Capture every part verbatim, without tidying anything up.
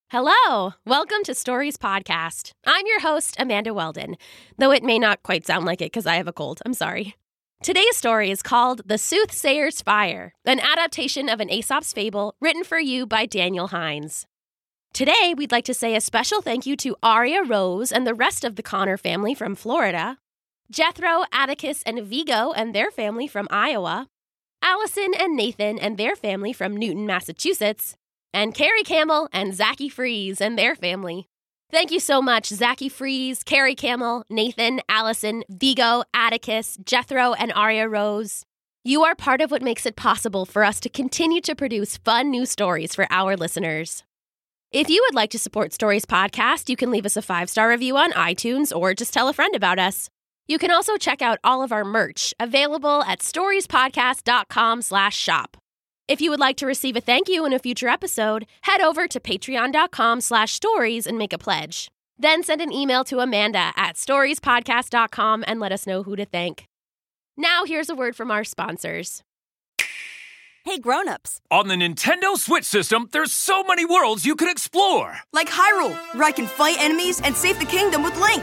Hello! Welcome to Stories Podcast. I'm your host, Amanda Weldon, though it may not quite sound like it because I have a cold. I'm sorry. Today's story is called The Soothsayer's Fire, an adaptation of an Aesop's fable written for you by Daniel Hines. Today, we'd like to say a special thank you to Aria Rose and the rest of the Connor family from Florida, Jethro, Atticus, and Vigo and their family from Iowa, Allison and Nathan and their family from Newton, Massachusetts, and Carrie Camel and Zachy Freeze and their family. Thank you so much, Zachy Freeze, Carrie Camel, Nathan, Allison, Vigo, Atticus, Jethro, and Aria Rose. You are part of what makes it possible for us to continue to produce fun new stories for our listeners. If you would like to support Stories Podcast, you can leave us a five-star review on iTunes or just tell a friend about us. You can also check out all of our merch, available at storiespodcast.com slash shop. If you would like to receive a thank you in a future episode, head over to patreon.com slash stories and make a pledge. Then send an email to Amanda at storiespodcast dot com and let us know who to thank. Now here's a word from our sponsors. Hey grown-ups. On the Nintendo Switch system, there's so many worlds you can explore. Like Hyrule, where I can fight enemies and save the kingdom with Link.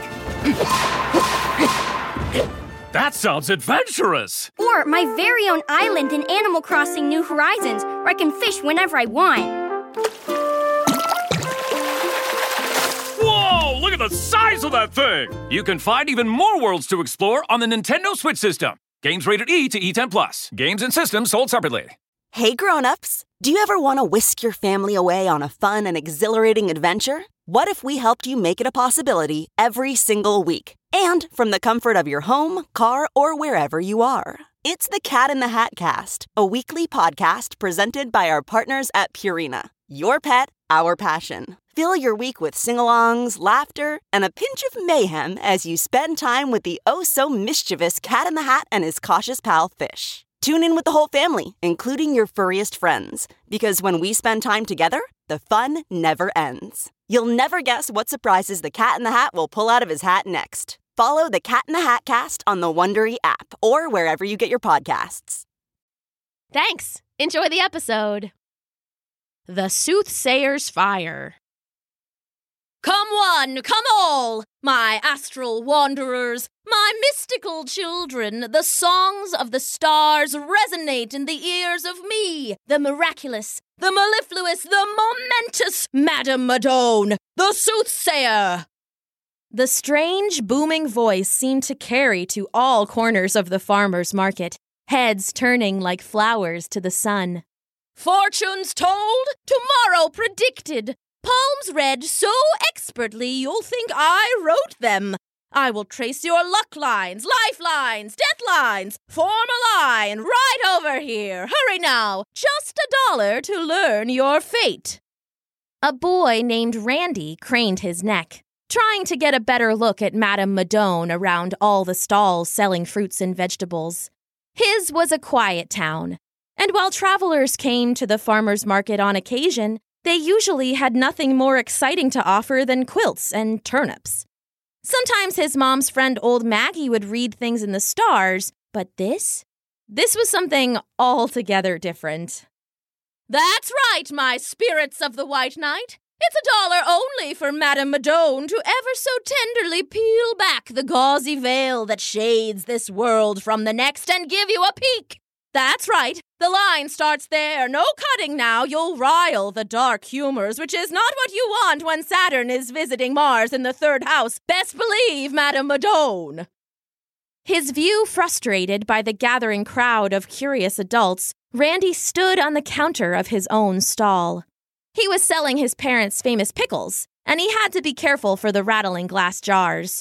That sounds adventurous! Or my very own island in Animal Crossing New Horizons, where I can fish whenever I want. Whoa, look at the size of that thing! You can find even more worlds to explore on the Nintendo Switch system. Games rated E to E ten plus. Games and systems sold separately. Hey grown-ups, do you ever want to whisk your family away on a fun and exhilarating adventure? What if we helped you make it a possibility every single week? And from the comfort of your home, car, or wherever you are. It's the Cat in the Hat Cast, a weekly podcast presented by our partners at Purina. Your pet, our passion. Fill your week with sing-alongs, laughter, and a pinch of mayhem as you spend time with the oh-so-mischievous Cat in the Hat and his cautious pal, Fish. Tune in with the whole family, including your furriest friends, because when we spend time together, the fun never ends. You'll never guess what surprises the Cat in the Hat will pull out of his hat next. Follow the Cat in the Hat Cast on the Wondery app or wherever you get your podcasts. Thanks. Enjoy the episode. The Soothsayer's Fire. Come one, come all, my astral wanderers, my mystical children, the songs of the stars resonate in the ears of me, the miraculous, the mellifluous, the momentous Madame Madone, the soothsayer. The strange, booming voice seemed to carry to all corners of the farmer's market, heads turning like flowers to the sun. Fortunes told, tomorrow predicted, palms read so expertly you'll think I wrote them. I will trace your luck lines, lifelines, death lines, form a line right over here. Hurry now, just a dollar to learn your fate. A boy named Randy craned his neck, trying to get a better look at Madame Madone around all the stalls selling fruits and vegetables. His was a quiet town, and while travelers came to the farmer's market on occasion, they usually had nothing more exciting to offer than quilts and turnips. Sometimes his mom's friend old Maggie would read things in the stars, but this? This was something altogether different. That's right, my spirits of the White Knight. It's a dollar only for Madame Madone to ever so tenderly peel back the gauzy veil that shades this world from the next and give you a peek. That's right, the line starts there. No cutting now, you'll rile the dark humors, which is not what you want when Saturn is visiting Mars in the third house. Best believe, Madame Madone. His view frustrated by the gathering crowd of curious adults, Randy stood on the counter of his own stall. He was selling his parents' famous pickles, and he had to be careful for the rattling glass jars.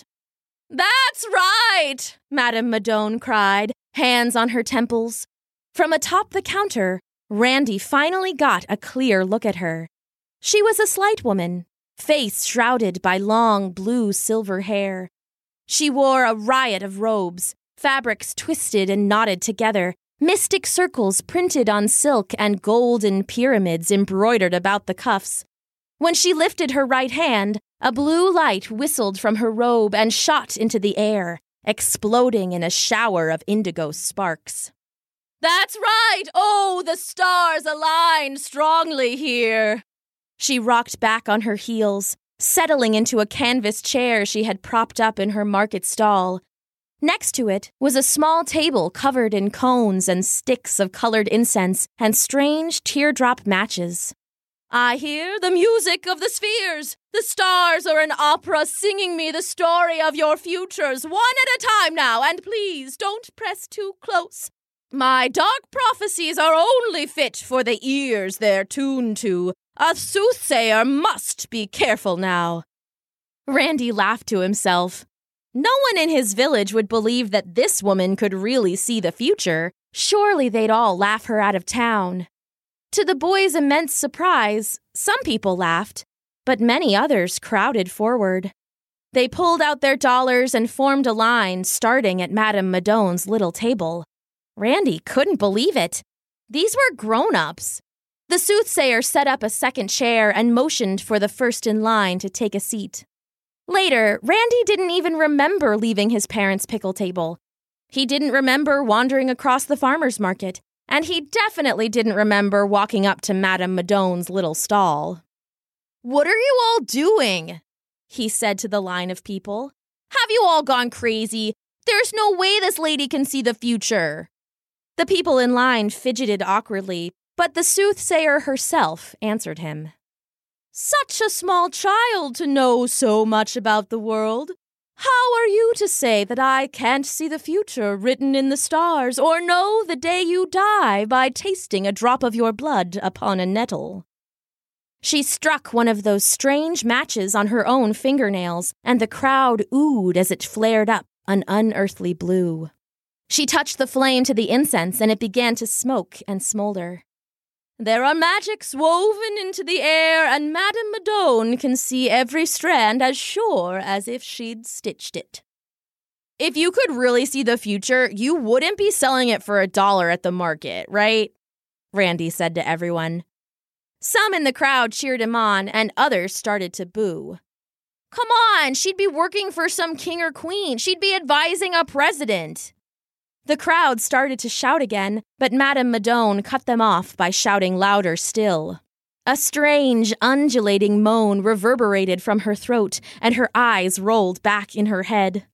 That's right, Madame Madone cried, hands on her temples. From atop the counter, Randy finally got a clear look at her. She was a slight woman, face shrouded by long blue-silver hair. She wore a riot of robes, fabrics twisted and knotted together, mystic circles printed on silk and golden pyramids embroidered about the cuffs. When she lifted her right hand, a blue light whistled from her robe and shot into the air, exploding in a shower of indigo sparks. That's right! Oh, the stars align strongly here. She rocked back on her heels, settling into a canvas chair she had propped up in her market stall. Next to it was a small table covered in cones and sticks of colored incense and strange teardrop matches. I hear the music of the spheres. The stars are an opera singing me the story of your futures, one at a time now, and please don't press too close. My dark prophecies are only fit for the ears they're tuned to. A soothsayer must be careful now. Randy laughed to himself. No one in his village would believe that this woman could really see the future. Surely they'd all laugh her out of town. To the boy's immense surprise, some people laughed, but many others crowded forward. They pulled out their dollars and formed a line, starting at Madame Madone's little table. Randy couldn't believe it. These were grown-ups. The soothsayer set up a second chair and motioned for the first in line to take a seat. Later, Randy didn't even remember leaving his parents' pickle table. He didn't remember wandering across the farmer's market, and he definitely didn't remember walking up to Madame Madone's little stall. "What are you all doing?" he said to the line of people. "Have you all gone crazy? There's no way this lady can see the future." The people in line fidgeted awkwardly, but the soothsayer herself answered him. "Such a small child to know so much about the world. How are you to say that I can't see the future written in the stars or know the day you die by tasting a drop of your blood upon a nettle?" She struck one of those strange matches on her own fingernails, and the crowd oohed as it flared up an unearthly blue. She touched the flame to the incense, and it began to smoke and smolder. "There are magics woven into the air, and Madame Madone can see every strand as sure as if she'd stitched it." "If you could really see the future, you wouldn't be selling it for a dollar at the market, right?" Randy said to everyone. Some in the crowd cheered him on, and others started to boo. "Come on, she'd be working for some king or queen. She'd be advising a president." The crowd started to shout again, but Madame Madone cut them off by shouting louder still. A strange, undulating moan reverberated from her throat, and her eyes rolled back in her head.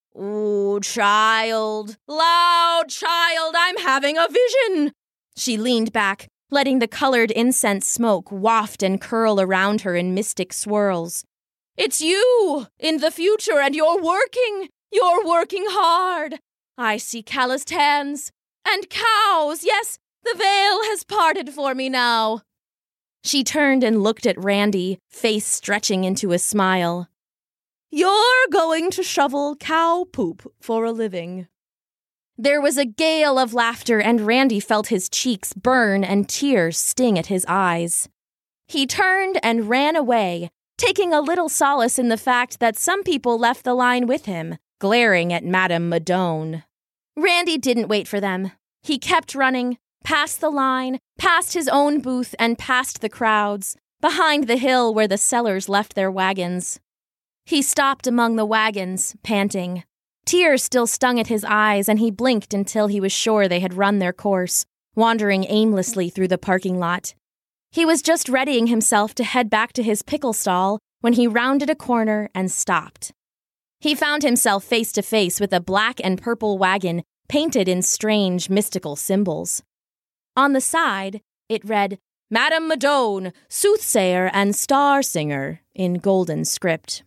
"Ooh, child, loud child, I'm having a vision!" She leaned back, letting the colored incense smoke waft and curl around her in mystic swirls. "It's you, in the future, and you're working. You're working hard. I see calloused hands. And cows, yes, the veil has parted for me now." She turned and looked at Randy, face stretching into a smile. "You're going to shovel cow poop for a living." There was a gale of laughter, and Randy felt his cheeks burn and tears sting at his eyes. He turned and ran away, taking a little solace in the fact that some people left the line with him, glaring at Madame Madone. Randy didn't wait for them. He kept running, past the line, past his own booth, and past the crowds, behind the hill where the sellers left their wagons. He stopped among the wagons, panting. Tears still stung at his eyes, and he blinked until he was sure they had run their course, wandering aimlessly through the parking lot. He was just readying himself to head back to his pickle stall when he rounded a corner and stopped. He found himself face to face with a black and purple wagon painted in strange, mystical symbols. On the side, it read, "Madame Madone, soothsayer and star singer," in golden script.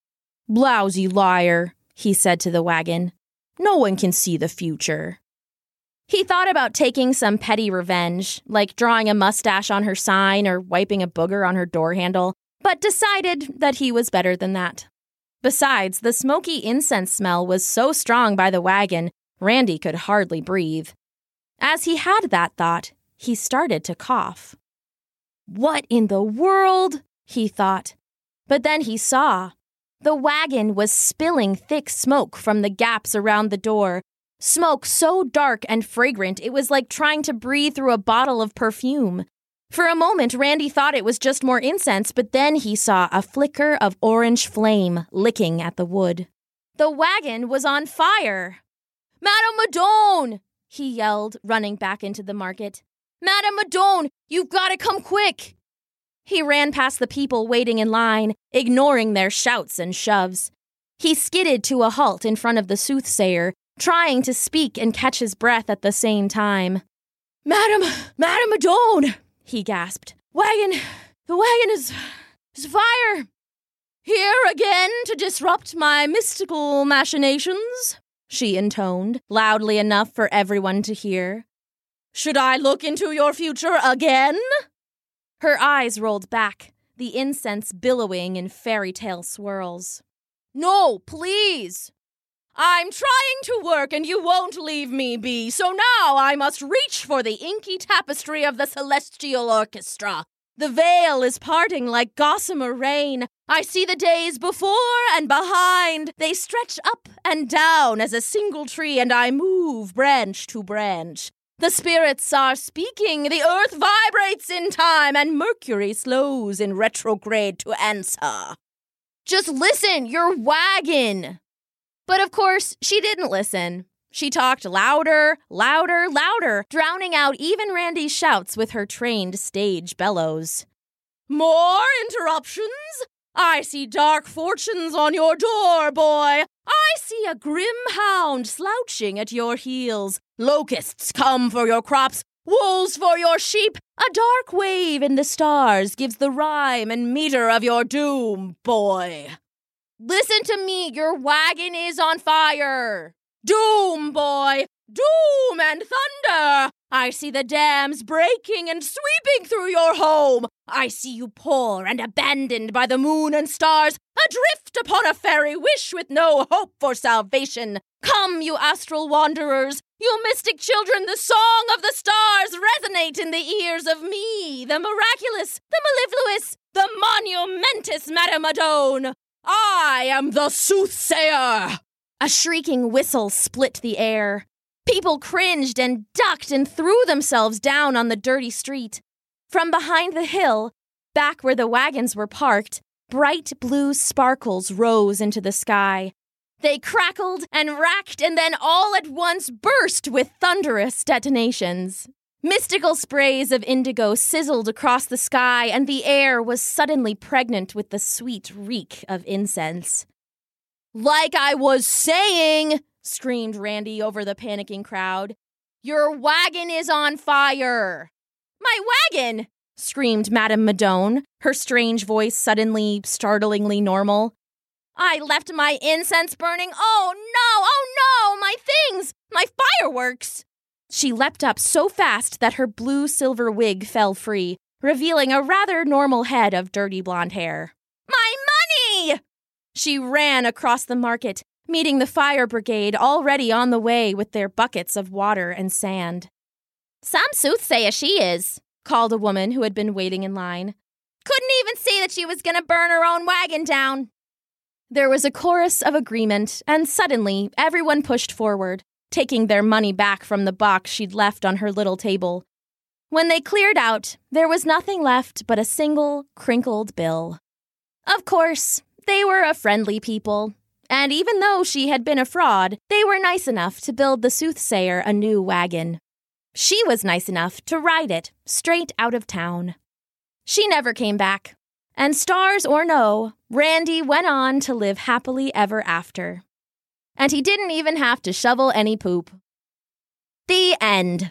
"Blousy liar," he said to the wagon. "No one can see the future." He thought about taking some petty revenge, like drawing a mustache on her sign or wiping a booger on her door handle, but decided that he was better than that. Besides, the smoky incense smell was so strong by the wagon, Randy could hardly breathe. As he had that thought, he started to cough. "What in the world?" he thought. But then he saw. The wagon was spilling thick smoke from the gaps around the door. Smoke so dark and fragrant it was like trying to breathe through a bottle of perfume. For a moment, Randy thought it was just more incense, but then he saw a flicker of orange flame licking at the wood. The wagon was on fire. "Madame Madone!" he yelled, running back into the market. "Madame Madone, you've got to come quick!" He ran past the people waiting in line, ignoring their shouts and shoves. He skidded to a halt in front of the soothsayer, trying to speak and catch his breath at the same time. "Madam, Madam Adone," he gasped. "Wagon, the wagon is, is fire. Here again to disrupt my mystical machinations," she intoned, loudly enough for everyone to hear. "Should I look into your future again?" Her eyes rolled back, the incense billowing in fairy tale swirls. "No, please. I'm trying to work and you won't leave me be, so now I must reach for the inky tapestry of the celestial orchestra. The veil is parting like gossamer rain. I see the days before and behind. They stretch up and down as a single tree, and I move branch to branch. The spirits are speaking, the earth vibrates in time, and Mercury slows in retrograde to answer. Just listen, your wagon." But of course, she didn't listen. She talked louder, louder, louder, drowning out even Randy's shouts with her trained stage bellows. "More interruptions? I see dark fortunes on your door, boy. I see a grim hound slouching at your heels. Locusts come for your crops, wolves for your sheep. A dark wave in the stars gives the rhyme and meter of your doom, boy. Listen to me, your wagon is on fire. Doom, boy, doom and thunder. I see the dams breaking and sweeping through your home. I see you poor and abandoned by the moon and stars, adrift upon a fairy wish with no hope for salvation. Come, you astral wanderers, you mystic children, the song of the stars resonate in the ears of me, the miraculous, the mellifluous, the monumentous Madame Adone. I am the soothsayer. A shrieking whistle split the air. People cringed and ducked and threw themselves down on the dirty street. From behind the hill, back where the wagons were parked, bright blue sparkles rose into the sky. They crackled and racked and then all at once burst with thunderous detonations. Mystical sprays of indigo sizzled across the sky, and the air was suddenly pregnant with the sweet reek of incense. "Like I was saying," screamed Randy over the panicking crowd, "your wagon is on fire." "My wagon!" screamed Madame Madone, her strange voice suddenly startlingly normal. "I left my incense burning. Oh no, oh no, my things, my fireworks." She leapt up so fast that her blue-silver wig fell free, revealing a rather normal head of dirty blonde hair. "My money!" She ran across the market, meeting the fire brigade already on the way with their buckets of water and sand. "Some soothsayer she is," called a woman who had been waiting in line. "Couldn't even see that she was going to burn her own wagon down." There was a chorus of agreement, and suddenly everyone pushed forward, taking their money back from the box she'd left on her little table. When they cleared out, there was nothing left but a single, crinkled bill. Of course, they were a friendly people, and even though she had been a fraud, they were nice enough to build the soothsayer a new wagon. She was nice enough to ride it straight out of town. She never came back, and stars or no, Randy went on to live happily ever after. And he didn't even have to shovel any poop. The end.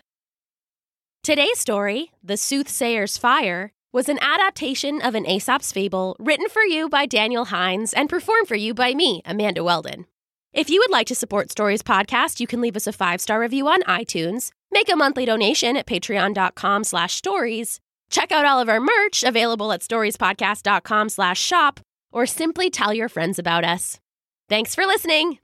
Today's story, The Soothsayer's Fire, was an adaptation of an Aesop's fable written for you by Daniel Hines and performed for you by me, Amanda Weldon. If you would like to support Stories Podcast, you can leave us a five-star review on iTunes, make a monthly donation at patreon.com slash stories, check out all of our merch available at storiespodcast.com slash shop, or simply tell your friends about us. Thanks for listening.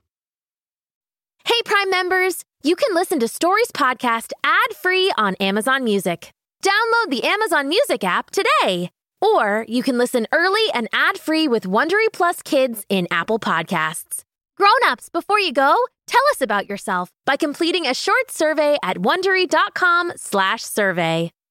Hey, Prime members, you can listen to Stories Podcast ad-free on Amazon Music. Download the Amazon Music app today. Or you can listen early and ad-free with Wondery Plus Kids in Apple Podcasts. Grown-ups, before you go, tell us about yourself by completing a short survey at wondery.com slash survey.